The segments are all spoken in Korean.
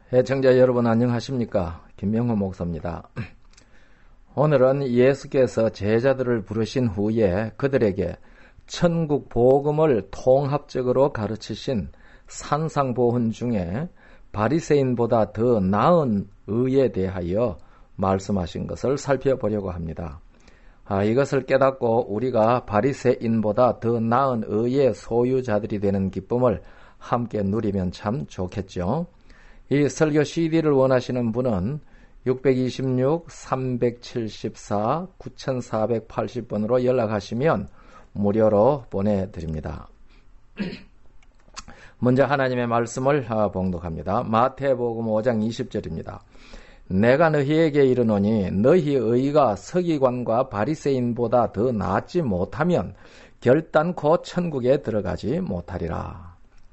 애청자 여러분 안녕하십니까? 김명호 목사입니다. 오늘은 예수께서 제자들을 부르신 후에 그들에게 천국 복음을 통합적으로 가르치신 산상보훈 중에 바리새인보다 더 나은 의에 대하여 말씀하신 것을 살펴보려고 합니다. 이것을 깨닫고 우리가 바리새인보다 더 나은 의의 소유자들이 되는 기쁨을 함께 누리면 참 좋겠죠. 이 설교 CD를 원하시는 분은 626-374-9480번으로 연락하시면 무료로 보내드립니다. 먼저 하나님의 말씀을 봉독합니다. 마태복음 5장 20절입니다. 내가 너희에게 이르노니 너희 의가 서기관과 바리새인보다 더 낫지 못하면 결단코 천국에 들어가지 못하리라.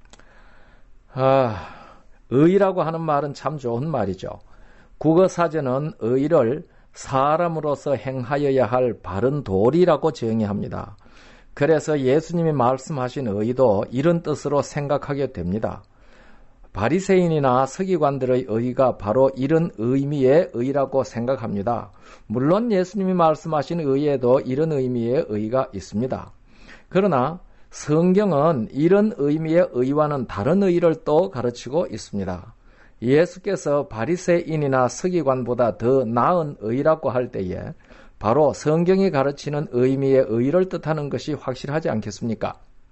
의라고 하는 말은 참 좋은 말이죠. 국어사전은 의를 사람으로서 행하여야 할 바른 도리라고 정의합니다. 그래서 예수님이 말씀하신 의도 이런 뜻으로 생각하게 됩니다. 바리새인이나 서기관들의 의가 바로 이런 의미의 의라고 생각합니다. 물론 예수님이 말씀하신 의에도 이런 의미의 의가 있습니다. 그러나 성경은 이런 의미의 의와는 다른 의를 또 가르치고 있습니다. 예수께서 바리새인이나 서기관보다 더 나은 의라고 할 때에 바로 성경이 가르치는 의미의 의를 뜻하는 것이 확실하지 않겠습니까?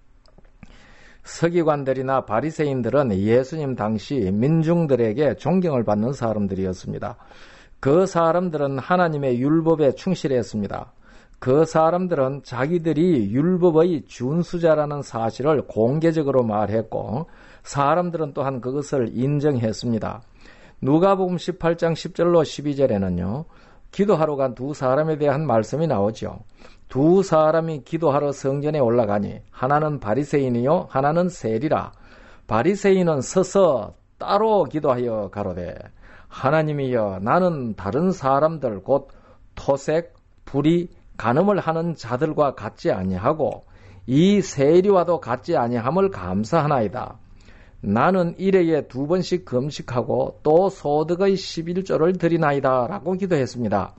서기관들이나 바리새인들은 예수님 당시 민중들에게 존경을 받는 사람들이었습니다. 그 사람들은 하나님의 율법에 충실했습니다. 그 사람들은 자기들이 율법의 준수자라는 사실을 공개적으로 말했고 사람들은 또한 그것을 인정했습니다. 누가복음 18장 10절로 12절에는요. 기도하러 간 두 사람에 대한 말씀이 나오죠. 두 사람이 기도하러 성전에 올라가니 하나는 바리새인이요 하나는 세리라. 바리새인은 서서 따로 기도하여 가로되 하나님이여 나는 다른 사람들 곧 토색, 불의, 간음을 하는 자들과 같지 아니하고 이 세리와도 같지 아니함을 감사하나이다. 나는 일회에 2번씩 금식하고 또 소득의 11조를 드리나이다 라고 기도했습니다.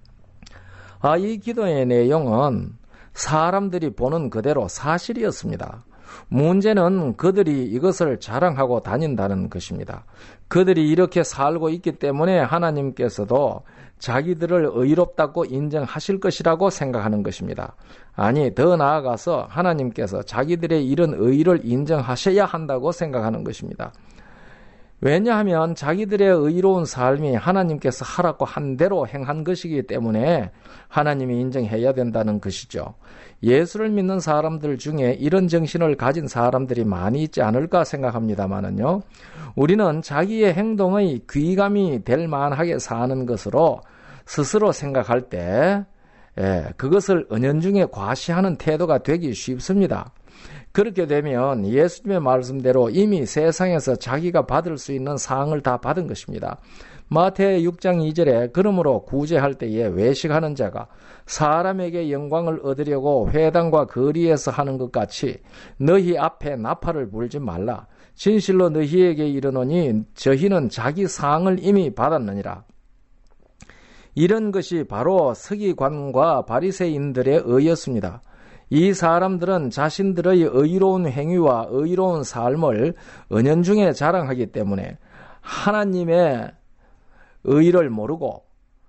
이 기도의 내용은 사람들이 보는 그대로 사실이었습니다. 문제는 그들이 이것을 자랑하고 다닌다는 것입니다. 그들이 이렇게 살고 있기 때문에 하나님께서도 자기들을 의롭다고 인정하실 것이라고 생각하는 것입니다. 아니, 더 나아가서 하나님께서 자기들의 이런 의를 인정하셔야 한다고 생각하는 것입니다. 왜냐하면 자기들의 의로운 삶이 하나님께서 하라고 한 대로 행한 것이기 때문에 하나님이 인정해야 된다는 것이죠. 예수를 믿는 사람들 중에 이런 정신을 가진 사람들이 많이 있지 않을까 생각합니다만은요. 우리는 자기의 행동의 귀감이 될 만하게 사는 것으로 스스로 생각할 때 그것을 은연중에 과시하는 태도가 되기 쉽습니다. 그렇게 되면 예수님의 말씀대로 이미 세상에서 자기가 받을 수 있는 상을 다 받은 것입니다. 마태 6장 2절에 그러므로 구제할 때에 외식하는 자가 사람에게 영광을 얻으려고 회당과 거리에서 하는 것 같이 너희 앞에 나팔을 불지 말라. 진실로 너희에게 이르노니 저희는 자기 상을 이미 받았느니라. 이런 것이 바로 서기관과 바리새인들의 의였습니다. 이 사람들은 자신들의 의로운 행위와 의로운 삶을 은연중에 자랑하기 때문에 하나님의 의를 모르고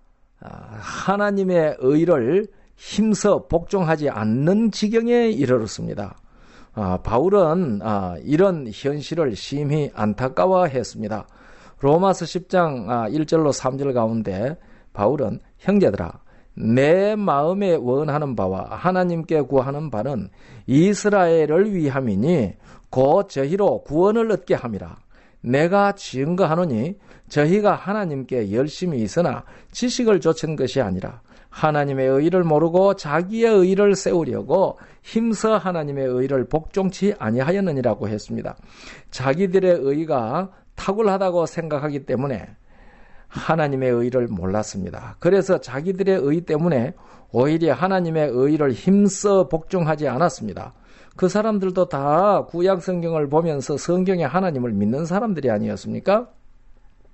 하나님의 의를 힘써 복종하지 않는 지경에 이르렀습니다. 바울은 이런 현실을 심히 안타까워했습니다. 로마서 10장 1절로 3절 가운데 바울은 형제들아 내 마음에 원하는 바와 하나님께 구하는 바는 이스라엘을 위함이니 곧 저희로 구원을 얻게 함이라. 내가 증거하노니 저희가 하나님께 열심히 있으나 지식을 좇은 것이 아니라 하나님의 의를 모르고 자기의 의를 세우려고 힘써 하나님의 의를 복종치 아니하였느니라고 했습니다. 자기들의 의가 탁월하다고 생각하기 때문에 하나님의 의를 몰랐습니다. 그래서 자기들의 의 때문에 오히려 하나님의 의를 힘써 복종하지 않았습니다. 그 사람들도 다 구약 성경을 보면서 성경의 하나님을 믿는 사람들이 아니었습니까?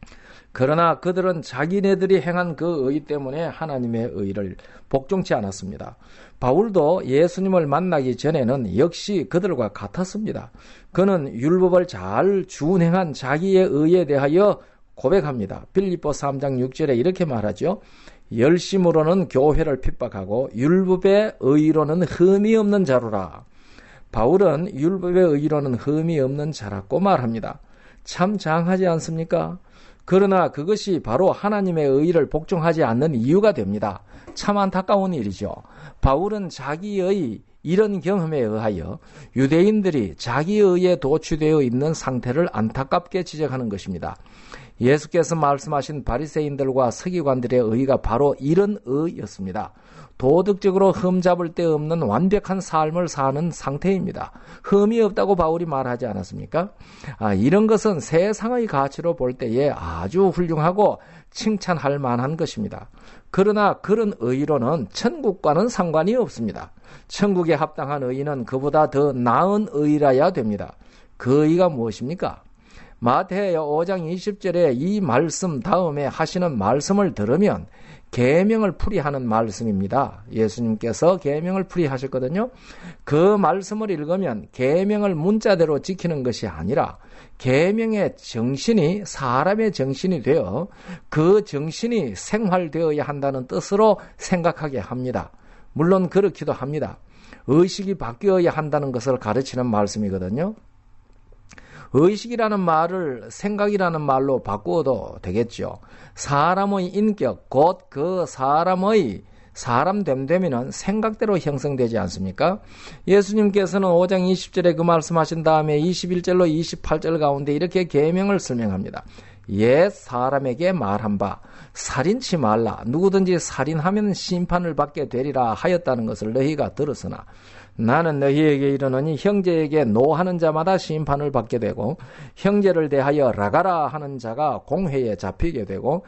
그러나 그들은 자기네들이 행한 그 의 때문에 하나님의 의를 복종치 않았습니다. 바울도 예수님을 만나기 전에는 역시 그들과 같았습니다. 그는 율법을 잘 준행한 자기의 의에 대하여 고백합니다. 빌립보 3장 6절에 이렇게 말하죠. 열심으로는 교회를 핍박하고 율법의 의로는 흠이 없는 자로라. 바울은 율법의 의로는 흠이 없는 자라고 말합니다. 참 장하지 않습니까? 그러나 그것이 바로 하나님의 의를 복종하지 않는 이유가 됩니다. 참 안타까운 일이죠. 바울은 자기의 이런 경험에 의하여 유대인들이 자기의 의에 도취되어 있는 상태를 안타깝게 지적하는 것입니다. 예수께서 말씀하신 바리새인들과 서기관들의 의가 바로 이런 의였습니다. 도덕적으로 흠잡을 데 없는 완벽한 삶을 사는 상태입니다. 흠이 없다고 바울이 말하지 않았습니까? 이런 것은 세상의 가치로 볼 때에 아주 훌륭하고 칭찬할 만한 것입니다. 그러나 그런 의로는 천국과는 상관이 없습니다. 천국에 합당한 의는 그보다 더 나은 의라야 됩니다. 그 의가 무엇입니까? 마태복음 5장 20절에 이 말씀 다음에 하시는 말씀을 들으면 계명을 풀이하는 말씀입니다. 예수님께서 계명을 풀이하셨거든요. 그 말씀을 읽으면 계명을 문자대로 지키는 것이 아니라 계명의 정신이 사람의 정신이 되어 그 정신이 생활되어야 한다는 뜻으로 생각하게 합니다. 물론 그렇기도 합니다. 의식이 바뀌어야 한다는 것을 가르치는 말씀이거든요. 의식이라는 말을 생각이라는 말로 바꾸어도 되겠죠. 사람의 인격, 곧 그 사람의 사람됨되면은 생각대로 형성되지 않습니까? 예수님께서는 5장 20절에 그 말씀하신 다음에 21절로 28절 가운데 이렇게 계명을 설명합니다. 옛 사람에게 말한 바 살인치 말라. 누구든지 살인하면 심판을 받게 되리라 하였다는 것을 너희가 들었으나 나는 너희에게 이르노니 형제에게 노하는 자마다 심판을 받게 되고 형제를 대하여 라가라 하는 자가 공회에 잡히게 되고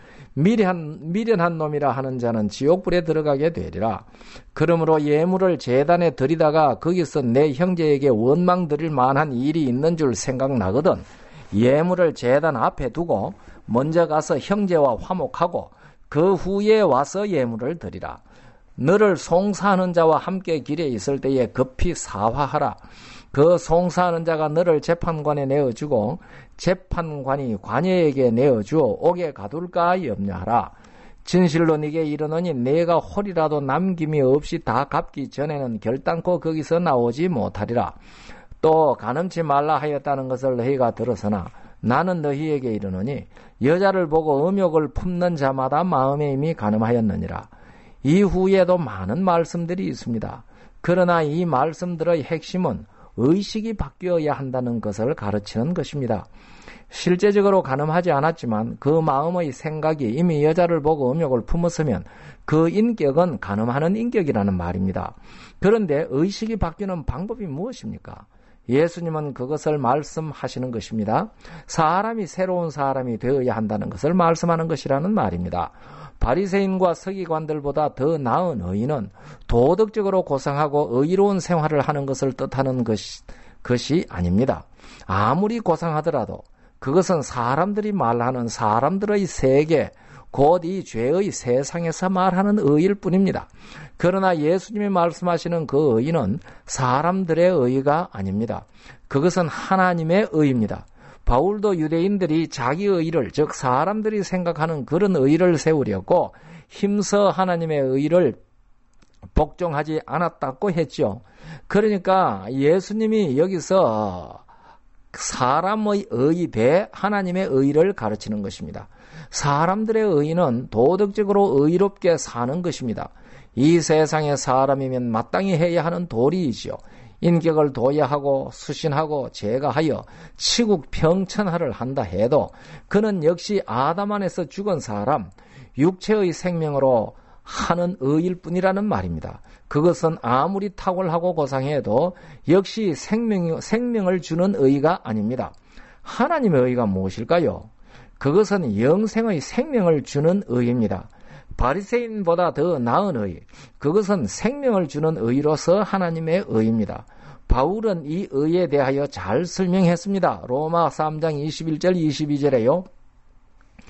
미련한 놈이라 하는 자는 지옥불에 들어가게 되리라. 그러므로 예물을 제단에 드리다가 거기서 내 형제에게 원망 드릴 만한 일이 있는 줄 생각나거든 예물을 제단 앞에 두고 먼저 가서 형제와 화목하고 그 후에 와서 예물을 드리라. 너를 송사하는 자와 함께 길에 있을 때에 급히 사화하라. 그 송사하는 자가 너를 재판관에 내어주고 재판관이 관예에게 내어주어 옥에 가둘까 염려하라. 진실로 네게 이르노니 내가 홀이라도 남김이 없이 다 갚기 전에는 결단코 거기서 나오지 못하리라. 또 간음치 말라 하였다는 것을 너희가 들었으나 나는 너희에게 이르노니 여자를 보고 음욕을 품는 자마다 마음에 이미 간음하였느니라. 이후에도 많은 말씀들이 있습니다. 그러나 이 말씀들의 핵심은 의식이 바뀌어야 한다는 것을 가르치는 것입니다. 실제적으로 간음하지 않았지만 그 마음의 생각이 이미 여자를 보고 음욕을 품었으면 그 인격은 간음하는 인격이라는 말입니다. 그런데 의식이 바뀌는 방법이 무엇입니까? 예수님은 그것을 말씀하시는 것입니다. 사람이 새로운 사람이 되어야 한다는 것을 말씀하는 것이라는 말입니다. 바리새인과 서기관들보다 더 나은 의인은 도덕적으로 고상하고 의로운 생활을 하는 것을 뜻하는 것이 아닙니다. 아무리 고상하더라도 그것은 사람들이 말하는 사람들의 세계, 곧 이 죄의 세상에서 말하는 의일 뿐입니다. 그러나 예수님이 말씀하시는 그 의는 사람들의 의가 아닙니다. 그것은 하나님의 의입니다. 바울도 유대인들이 자기 의를, 즉 사람들이 생각하는 그런 의를 세우려고 힘써 하나님의 의를 복종하지 않았다고 했죠. 그러니까 예수님이 여기서 사람의 의 대 하나님의 의를 가르치는 것입니다. 사람들의 의는 도덕적으로 의롭게 사는 것입니다. 이 세상의 사람이면 마땅히 해야 하는 도리이지요. 인격을 도야하고 수신하고 제가하여 치국 평천하를 한다 해도 그는 역시 아담 안에서 죽은 사람, 육체의 생명으로 하는 의일 뿐이라는 말입니다. 그것은 아무리 탁월하고 고상해도 역시 생명을 주는 의가 아닙니다. 하나님의 의가 무엇일까요? 그것은 영생의 생명을 주는 의입니다. 바리새인보다 더 나은 의, 그것은 생명을 주는 의로서 하나님의 의입니다. 바울은 이 의에 대하여 잘 설명했습니다. 로마 3장 21절 22절에요.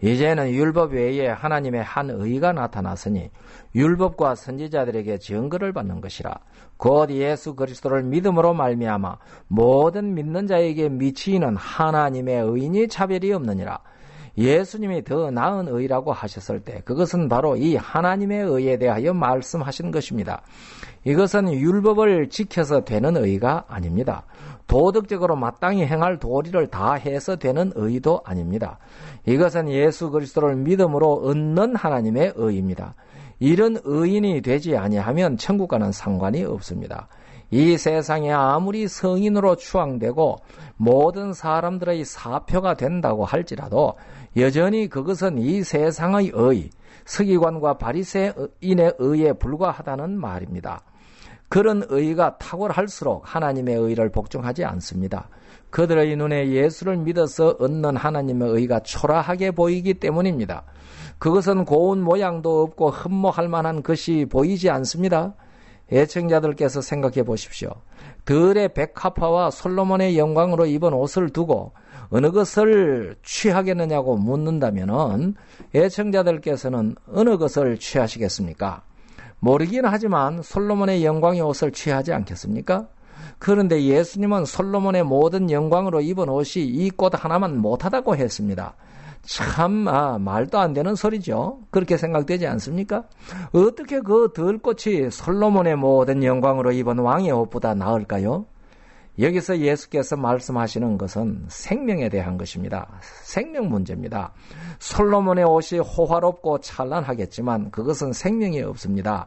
이제는 율법 외에 하나님의 한 의가 나타났으니 율법과 선지자들에게 증거를 받는 것이라. 곧 예수 그리스도를 믿음으로 말미암아 모든 믿는 자에게 미치는 하나님의 의인이 차별이 없느니라. 예수님이 더 나은 의라고 하셨을 때 그것은 바로 이 하나님의 의에 대하여 말씀하신 것입니다. 이것은 율법을 지켜서 되는 의가 아닙니다. 도덕적으로 마땅히 행할 도리를 다 해서 되는 의도 아닙니다. 이것은 예수 그리스도를 믿음으로 얻는 하나님의 의입니다. 이런 의인이 되지 아니하면 천국과는 상관이 없습니다. 이 세상에 아무리 성인으로 추앙되고 모든 사람들의 사표가 된다고 할지라도 여전히 그것은 이 세상의 의, 서기관과 바리새인의 의에 불과하다는 말입니다. 그런 의가 탁월할수록 하나님의 의를 복종하지 않습니다. 그들의 눈에 예수를 믿어서 얻는 하나님의 의가 초라하게 보이기 때문입니다. 그것은 고운 모양도 없고 흠모할 만한 것이 보이지 않습니다. 애청자들께서 생각해 보십시오. 들의 백합화와 솔로몬의 영광으로 입은 옷을 두고 어느 것을 취하겠느냐고 묻는다면 애청자들께서는 어느 것을 취하시겠습니까? 모르긴 하지만 솔로몬의 영광의 옷을 취하지 않겠습니까? 그런데 예수님은 솔로몬의 모든 영광으로 입은 옷이 이 꽃 하나만 못하다고 했습니다. 참 말도 안 되는 소리죠. 그렇게 생각되지 않습니까? 어떻게 그 들꽃이 솔로몬의 모든 영광으로 입은 왕의 옷보다 나을까요? 여기서 예수께서 말씀하시는 것은 생명에 대한 것입니다. 생명 문제입니다. 솔로몬의 옷이 호화롭고 찬란하겠지만 그것은 생명이 없습니다.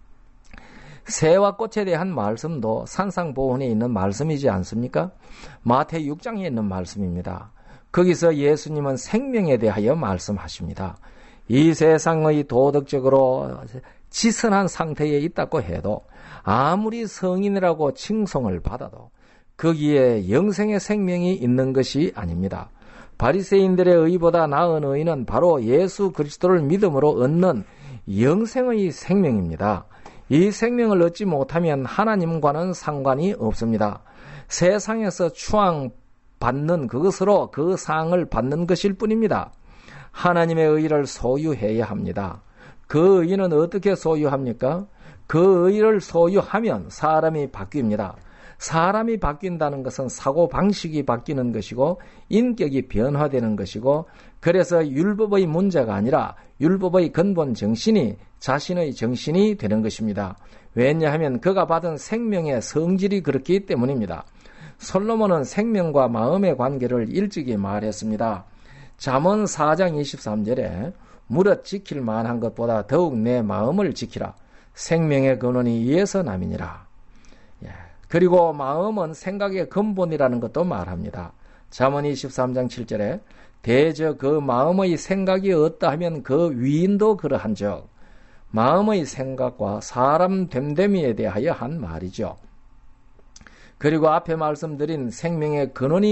새와 꽃에 대한 말씀도 산상보훈에 있는 말씀이지 않습니까? 마태 6장에 있는 말씀입니다. 거기서 예수님은 생명에 대하여 말씀하십니다. 이 세상의 도덕적으로 지선한 상태에 있다고 해도 아무리 성인이라고 칭송을 받아도 거기에 영생의 생명이 있는 것이 아닙니다. 바리새인들의 의보다 나은 의는 바로 예수 그리스도를 믿음으로 얻는 영생의 생명입니다. 이 생명을 얻지 못하면 하나님과는 상관이 없습니다. 세상에서 추앙받는 그것으로 그 상을 받는 것일 뿐입니다. 하나님의 의를 소유해야 합니다. 그 의는 어떻게 소유합니까? 그 의를 소유하면 사람이 바뀝니다. 사람이 바뀐다는 것은 사고방식이 바뀌는 것이고 인격이 변화되는 것이고 그래서 율법의 문제가 아니라 율법의 근본 정신이 자신의 정신이 되는 것입니다. 왜냐하면 그가 받은 생명의 성질이 그렇기 때문입니다. 솔로몬은 생명과 마음의 관계를 일찍이 말했습니다. 잠언 4장 23절에 무릇 지킬 만한 것보다 더욱 내 마음을 지키라. 생명의 근원이 이에서 남이니라. 그리고 마음은 생각의 근본이라는 것도 말합니다. 잠언 23장 7절에 대저 그 마음의 생각이 어떠하면 그 위인도 그러한즉 마음의 생각과 사람 됨됨이에 대하여 한 말이죠. 그리고 앞에 말씀드린 생명의 근원이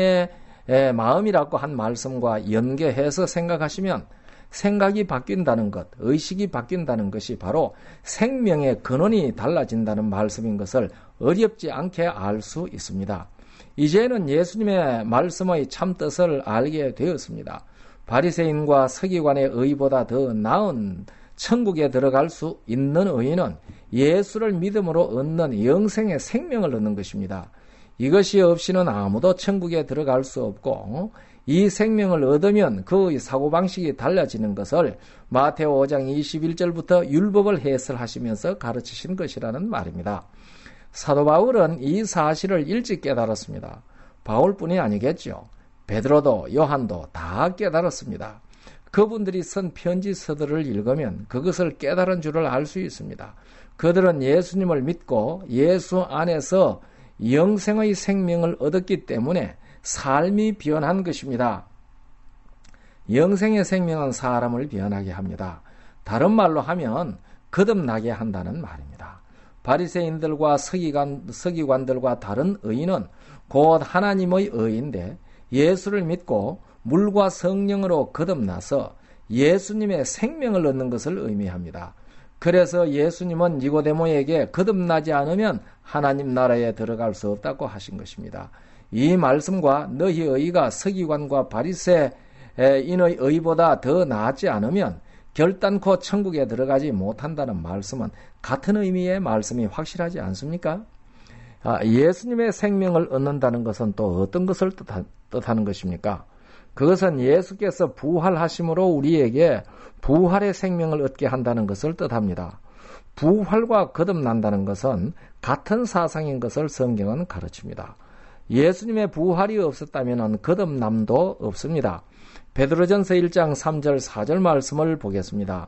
마음이라고 한 말씀과 연계해서 생각하시면 생각이 바뀐다는 것, 의식이 바뀐다는 것이 바로 생명의 근원이 달라진다는 말씀인 것을 어렵지 않게 알 수 있습니다. 이제는 예수님의 말씀의 참뜻을 알게 되었습니다. 바리새인과 서기관의 의보다 더 나은 천국에 들어갈 수 있는 의는 예수를 믿음으로 얻는 영생의 생명을 얻는 것입니다. 이것이 없이는 아무도 천국에 들어갈 수 없고 이 생명을 얻으면 그 사고방식이 달라지는 것을 마태오 5장 21절부터 율법을 해설하시면서 가르치신 것이라는 말입니다. 사도 바울은 이 사실을 일찍 깨달았습니다. 바울뿐이 아니겠죠. 베드로도 요한도 다 깨달았습니다. 그분들이 쓴 편지서들을 읽으면 그것을 깨달은 줄을 알 수 있습니다. 그들은 예수님을 믿고 예수 안에서 영생의 생명을 얻었기 때문에 삶이 변한 것입니다. 영생의 생명은 사람을 변하게 합니다. 다른 말로 하면 거듭나게 한다는 말입니다. 바리새인들과 서기관들과 다른 의인은 곧 하나님의 의인데 예수를 믿고 물과 성령으로 거듭나서 예수님의 생명을 얻는 것을 의미합니다. 그래서 예수님은 니고데모에게 거듭나지 않으면 하나님 나라에 들어갈 수 없다고 하신 것입니다. 이 말씀과 너희 의가 서기관과 바리새의 인의 의보다 더 나았지 않으면 결단코 천국에 들어가지 못한다는 말씀은 같은 의미의 말씀이 확실하지 않습니까? 예수님의 생명을 얻는다는 것은 또 어떤 것을 뜻하는 것입니까? 그것은 예수께서 부활하심으로 우리에게 부활의 생명을 얻게 한다는 것을 뜻합니다. 부활과 거듭난다는 것은 같은 사상인 것을 성경은 가르칩니다. 예수님의 부활이 없었다면 거듭남도 없습니다. 베드로전서 1장 3절 4절 말씀을 보겠습니다.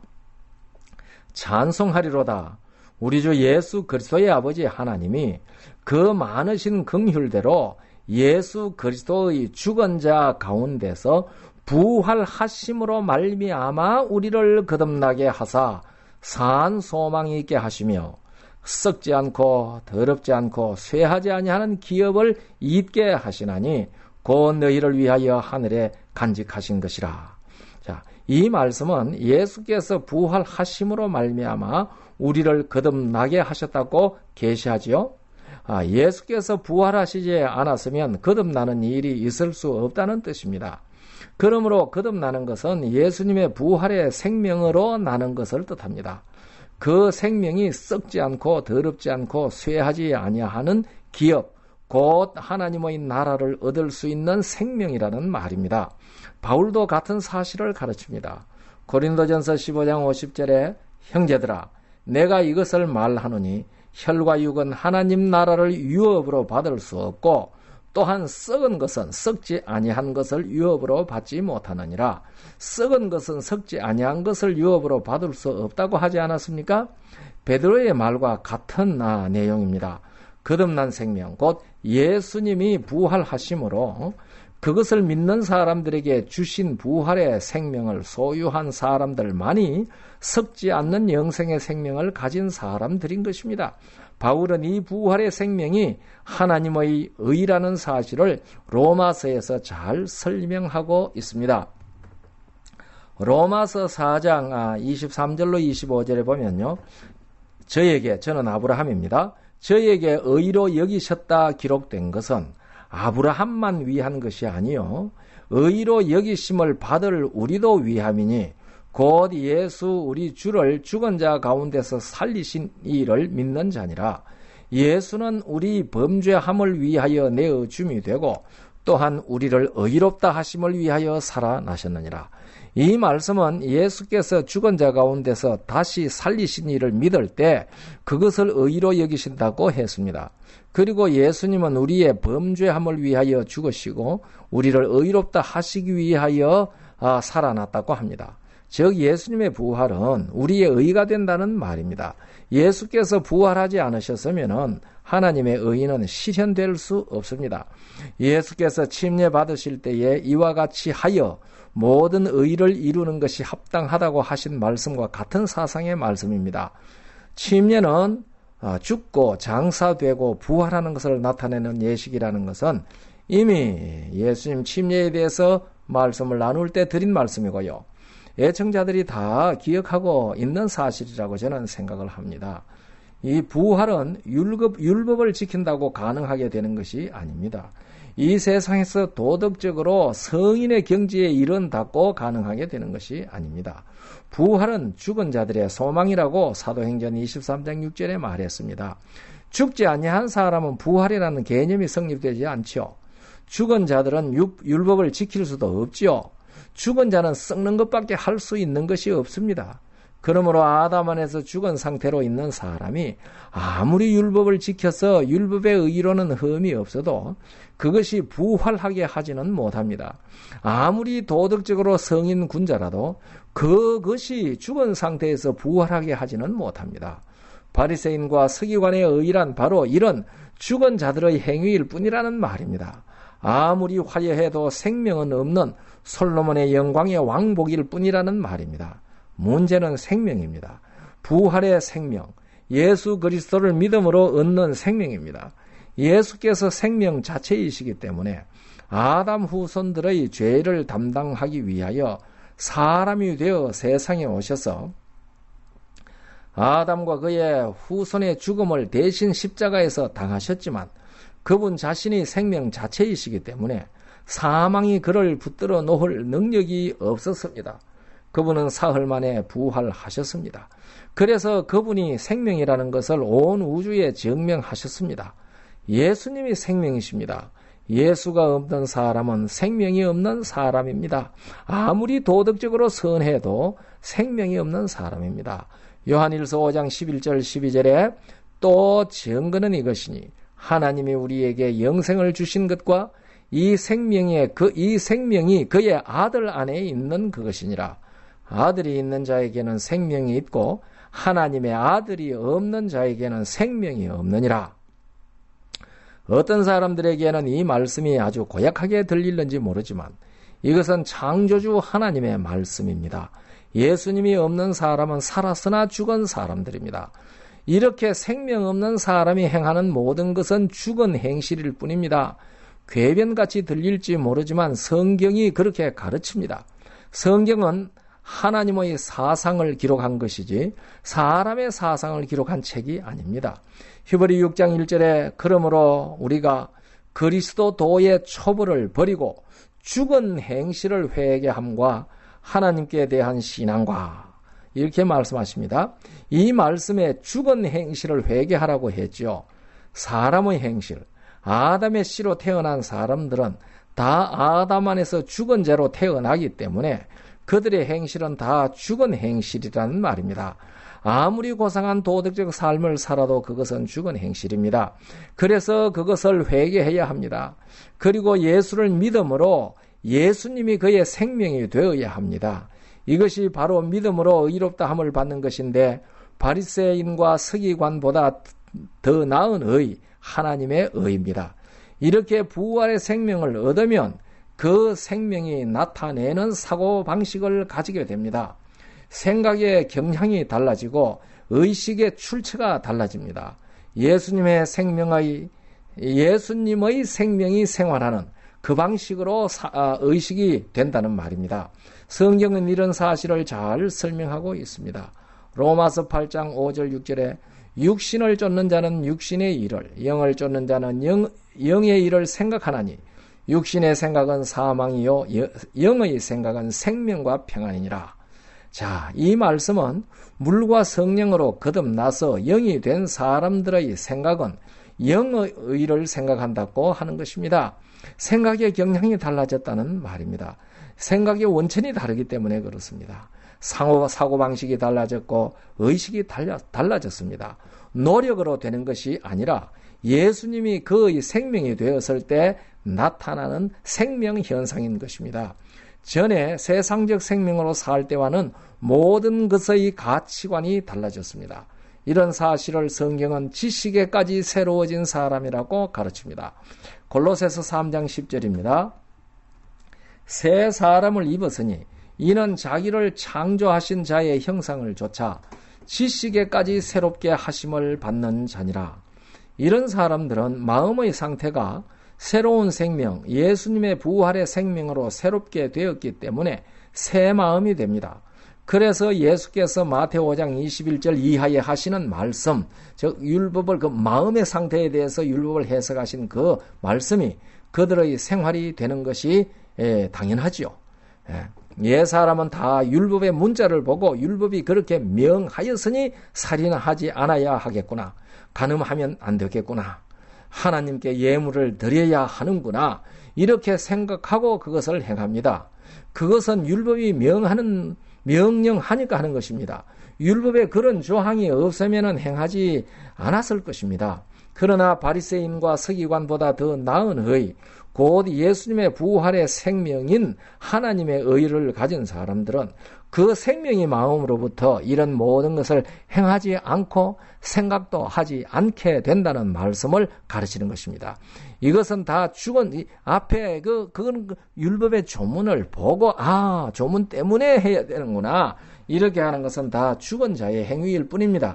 찬송하리로다. 우리 주 예수 그리스도의 아버지 하나님이 그 많으신 긍휼대로 예수 그리스도의 죽은 자 가운데서 부활하심으로 말미암아 우리를 거듭나게 하사 산 소망이 있게 하시며 썩지 않고 더럽지 않고 쇠하지 아니하는 기업을 잊게 하시나니 곧 너희를 위하여 하늘에 간직하신 것이라. 자, 이 말씀은 예수께서 부활하심으로 말미암아 우리를 거듭나게 하셨다고 계시하지요. 예수께서 부활하시지 않았으면 거듭나는 일이 있을 수 없다는 뜻입니다. 그러므로 거듭나는 것은 예수님의 부활의 생명으로 나는 것을 뜻합니다. 그 생명이 썩지 않고 더럽지 않고 쇠하지 아니하는 기업, 곧 하나님의 나라를 얻을 수 있는 생명이라는 말입니다. 바울도 같은 사실을 가르칩니다. 고린도전서 15장 50절에 형제들아 내가 이것을 말하노니 혈과 육은 하나님 나라를 유업으로 받을 수 없고 또한 썩은 것은 썩지 아니한 것을 유업으로 받지 못하느니라. 썩은 것은 썩지 아니한 것을 유업으로 받을 수 없다고 하지 않았습니까? 베드로의 말과 같은 내용입니다. 거듭난 생명, 곧 예수님이 부활하심으로 그것을 믿는 사람들에게 주신 부활의 생명을 소유한 사람들만이 썩지 않는 영생의 생명을 가진 사람들인 것입니다. 바울은 이 부활의 생명이 하나님의 의라는 사실을 로마서에서 잘 설명하고 있습니다. 로마서 4장 23절로 25절에 보면요. 저는 아브라함입니다. 저에게 의로 여기셨다 기록된 것은 아브라함만 위한 것이 아니요 의로 여기심을 받을 우리도 위함이니 곧 예수 우리 주를 죽은 자 가운데서 살리신 이를 믿는 자니라. 예수는 우리 범죄함을 위하여 내어 줌이 되고 또한 우리를 의롭다 하심을 위하여 살아나셨느니라. 이 말씀은 예수께서 죽은 자 가운데서 다시 살리신 이를 믿을 때 그것을 의로 여기신다고 했습니다. 그리고 예수님은 우리의 범죄함을 위하여 죽으시고 우리를 의롭다 하시기 위하여 살아났다고 합니다. 즉 예수님의 부활은 우리의 의가 된다는 말입니다. 예수께서 부활하지 않으셨으면 하나님의 의는 실현될 수 없습니다. 예수께서 침례 받으실 때에 이와 같이 하여 모든 의를 이루는 것이 합당하다고 하신 말씀과 같은 사상의 말씀입니다. 침례는 죽고 장사되고 부활하는 것을 나타내는 예식이라는 것은 이미 예수님 침례에 대해서 말씀을 나눌 때 드린 말씀이고요. 애청자들이 다 기억하고 있는 사실이라고 저는 생각을 합니다. 이 부활은 율법을 지킨다고 가능하게 되는 것이 아닙니다. 이 세상에서 도덕적으로 성인의 경지에 이른다고 가능하게 되는 것이 아닙니다. 부활은 죽은 자들의 소망이라고 사도행전 23장 6절에 말했습니다. 죽지 아니한 사람은 부활이라는 개념이 성립되지 않지요. 죽은 자들은 율법을 지킬 수도 없지요. 죽은 자는 썩는 것밖에 할 수 있는 것이 없습니다. 그러므로 아담 안에서 죽은 상태로 있는 사람이 아무리 율법을 지켜서 율법의 의로는 흠이 없어도 그것이 부활하게 하지는 못합니다. 아무리 도덕적으로 성인 군자라도 그것이 죽은 상태에서 부활하게 하지는 못합니다. 바리새인과 서기관의 의란 바로 이런 죽은 자들의 행위일 뿐이라는 말입니다. 아무리 화려해도 생명은 없는 솔로몬의 영광의 왕복일 뿐이라는 말입니다. 문제는 생명입니다. 부활의 생명, 예수 그리스도를 믿음으로 얻는 생명입니다. 예수께서 생명 자체이시기 때문에 아담 후손들의 죄를 담당하기 위하여 사람이 되어 세상에 오셔서 아담과 그의 후손의 죽음을 대신 십자가에서 당하셨지만 그분 자신이 생명 자체이시기 때문에 사망이 그를 붙들어 놓을 능력이 없었습니다. 그분은 사흘 만에 부활하셨습니다. 그래서 그분이 생명이라는 것을 온 우주에 증명하셨습니다. 예수님이 생명이십니다. 예수가 없는 사람은 생명이 없는 사람입니다. 아무리 도덕적으로 선해도 생명이 없는 사람입니다. 요한일서 5장 11절 12절에 또 증거는 이것이니 하나님이 우리에게 영생을 주신 것과 이 생명이 그의 아들 안에 있는 그것이니라. 아들이 있는 자에게는 생명이 있고 하나님의 아들이 없는 자에게는 생명이 없느니라. 어떤 사람들에게는 이 말씀이 아주 고약하게 들릴는지 모르지만 이것은 창조주 하나님의 말씀입니다. 예수님이 없는 사람은 살았으나 죽은 사람들입니다. 이렇게 생명 없는 사람이 행하는 모든 것은 죽은 행실일 뿐입니다. 궤변같이 들릴지 모르지만 성경이 그렇게 가르칩니다. 성경은 하나님의 사상을 기록한 것이지 사람의 사상을 기록한 책이 아닙니다. 히브리 6장 1절에 그러므로 우리가 그리스도 도의 초벌을 버리고 죽은 행실을 회개함과 하나님께 대한 신앙과 이렇게 말씀하십니다. 이 말씀에 죽은 행실을 회개하라고 했죠. 사람의 행실, 아담의 씨로 태어난 사람들은 다 아담 안에서 죽은 죄로 태어나기 때문에 그들의 행실은 다 죽은 행실이라는 말입니다. 아무리 고상한 도덕적 삶을 살아도 그것은 죽은 행실입니다. 그래서 그것을 회개해야 합니다. 그리고 예수를 믿음으로 예수님이 그의 생명이 되어야 합니다. 이것이 바로 믿음으로 의롭다함을 받는 것인데 바리새인과 서기관보다 더 나은 의, 하나님의 의입니다. 이렇게 부활의 생명을 얻으면 그 생명이 나타내는 사고방식을 가지게 됩니다. 생각의 경향이 달라지고 의식의 출처가 달라집니다. 예수님의 생명이 생활하는 그 방식으로 의식이 된다는 말입니다. 성경은 이런 사실을 잘 설명하고 있습니다. 로마서 8장 5절 6절에 육신을 쫓는 자는 육신의 일을, 영을 쫓는 자는 영의 일을 생각하나니 육신의 생각은 사망이요 영의 생각은 생명과 평안이니라. 자, 이 말씀은 물과 성령으로 거듭나서 영이 된 사람들의 생각은 영의 일을 생각한다고 하는 것입니다. 생각의 경향이 달라졌다는 말입니다. 생각의 원천이 다르기 때문에 그렇습니다. 사고방식이 달라졌고 의식이 달라졌습니다. 노력으로 되는 것이 아니라 예수님이 그의 생명이 되었을 때 나타나는 생명 현상인 것입니다. 전에 세상적 생명으로 살 때와는 모든 것의 가치관이 달라졌습니다. 이런 사실을 성경은 지식에까지 새로워진 사람이라고 가르칩니다. 골로새서 3장 10절입니다. 새 사람을 입었으니 이는 자기를 창조하신 자의 형상을 좇아 지식에까지 새롭게 하심을 받는 자니라. 이런 사람들은 마음의 상태가 새로운 생명, 예수님의 부활의 생명으로 새롭게 되었기 때문에 새 마음이 됩니다. 그래서 예수께서 마태오 5장 21절 이하에 하시는 말씀, 즉 율법을 그 마음의 상태에 대해서 율법을 해석하신 그 말씀이 그들의 생활이 되는 것이 당연하지요. 사람은 다 율법의 문자를 보고 율법이 그렇게 명하였으니 살인하지 않아야 하겠구나. 간음하면 안 되겠구나. 하나님께 예물을 드려야 하는구나. 이렇게 생각하고 그것을 행합니다. 그것은 율법이 명령하니까 하는 것입니다. 율법에 그런 조항이 없으면 행하지 않았을 것입니다. 그러나 바리새인과 서기관보다 더 나은 의, 곧 예수님의 부활의 생명인 하나님의 의를 가진 사람들은 그 생명의 마음으로부터 이런 모든 것을 행하지 않고 생각도 하지 않게 된다는 말씀을 가르치는 것입니다. 이것은 다 죽은 앞에 그건 율법의 조문을 보고 조문 때문에 해야 되는구나 이렇게 하는 것은 다 죽은 자의 행위일 뿐입니다.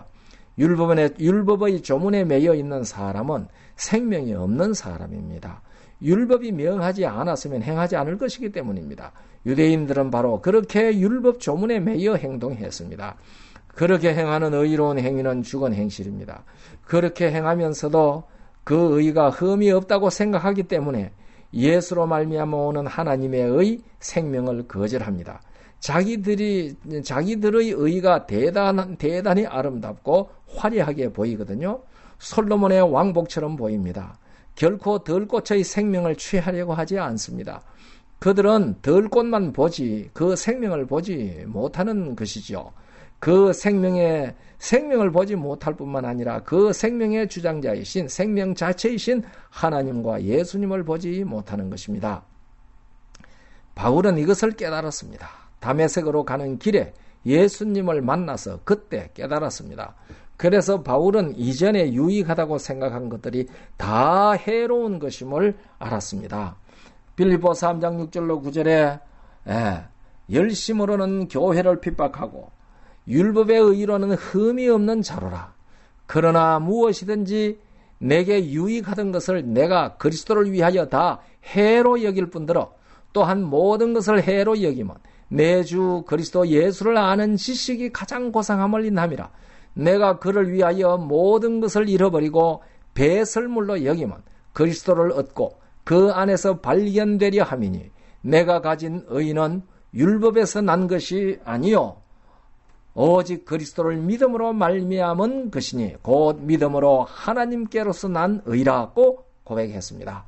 율법의 조문에 매여 있는 사람은 생명이 없는 사람입니다. 율법이 명하지 않았으면 행하지 않을 것이기 때문입니다. 유대인들은 바로 그렇게 율법 조문에 매여 행동했습니다. 그렇게 행하는 의로운 행위는 죽은 행실입니다. 그렇게 행하면서도 그 의가 흠이 없다고 생각하기 때문에 예수로 말미암아 오는 하나님의 생명을 거절합니다. 자기들의 의가 대단히 아름답고 화려하게 보이거든요. 솔로몬의 왕복처럼 보입니다. 결코 덜꽃의 생명을 취하려고 하지 않습니다. 그들은 덜꽃만 보지 그 생명을 보지 못하는 것이죠. 그 생명을 보지 못할 뿐만 아니라 그 생명의 주장자이신 생명 자체이신 하나님과 예수님을 보지 못하는 것입니다. 바울은 이것을 깨달았습니다. 다메섹으로 가는 길에 예수님을 만나서 그때 깨달았습니다. 그래서 바울은 이전에 유익하다고 생각한 것들이 다 해로운 것임을 알았습니다. 빌립보서 3장 6절로 9절에 열심으로는 교회를 핍박하고 율법의 의로는 흠이 없는 자로라. 그러나 무엇이든지 내게 유익하던 것을 내가 그리스도를 위하여 다 해로 여길 뿐더러 또한 모든 것을 해로 여기면 내 주 그리스도 예수를 아는 지식이 가장 고상함을 인함이라. 내가 그를 위하여 모든 것을 잃어버리고 배설물로 여기면 그리스도를 얻고 그 안에서 발견되려 함이니 내가 가진 의는 율법에서 난 것이 아니요 오직 그리스도를 믿음으로 말미암은 것이니 곧 믿음으로 하나님께로서 난 의라고 고백했습니다.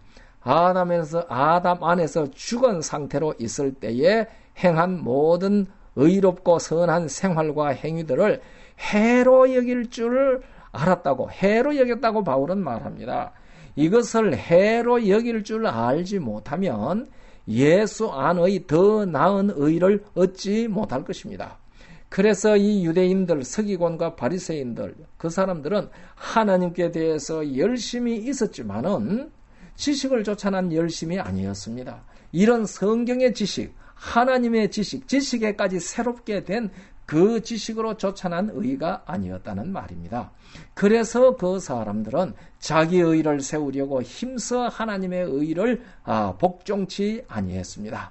아담 안에서 죽은 상태로 있을 때에 행한 모든 의롭고 선한 생활과 행위들을 해로 여길 줄 알았다고, 해로 여겼다고 바울은 말합니다. 이것을 해로 여길 줄 알지 못하면 예수 안의 더 나은 의를 얻지 못할 것입니다. 그래서 이 유대인들, 서기관과 바리새인들, 그 사람들은 하나님께 대해서 열심히 있었지만은 지식을 쫓아난 열심이 아니었습니다. 이런 성경의 지식, 하나님의 지식에까지 새롭게 된 그 지식으로 쫓아난 의가 아니었다는 말입니다. 그래서 그 사람들은 자기 의를 세우려고 힘써 하나님의 의를 복종치 아니했습니다.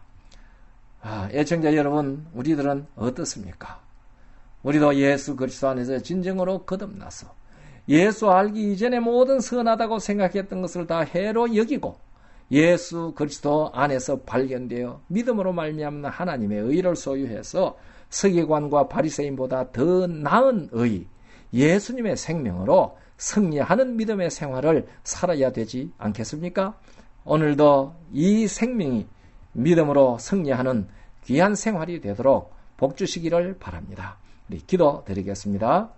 애청자 여러분, 우리들은 어떻습니까? 우리도 예수 그리스도 안에서 진정으로 거듭나서 예수 알기 이전에 모든 선하다고 생각했던 것을 다 해로 여기고 예수 그리스도 안에서 발견되어 믿음으로 말미암는 하나님의 의를 소유해서 서기관과 바리새인보다 더 나은 의, 예수님의 생명으로 승리하는 믿음의 생활을 살아야 되지 않겠습니까? 오늘도 이 생명이 믿음으로 승리하는 귀한 생활이 되도록 복 주시기를 바랍니다. 우리 기도 드리겠습니다.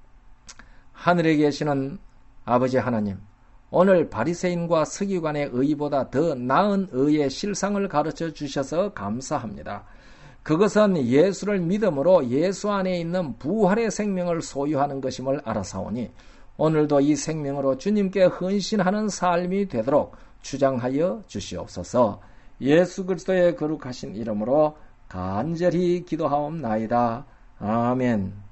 하늘에 계시는 아버지 하나님, 오늘 바리새인과 서기관의 의보다 더 나은 의의 실상을 가르쳐 주셔서 감사합니다. 그것은 예수를 믿음으로 예수 안에 있는 부활의 생명을 소유하는 것임을 알아사오니 오늘도 이 생명으로 주님께 헌신하는 삶이 되도록 주장하여 주시옵소서. 예수 그리스도의 거룩하신 이름으로 간절히 기도하옵나이다. 아멘.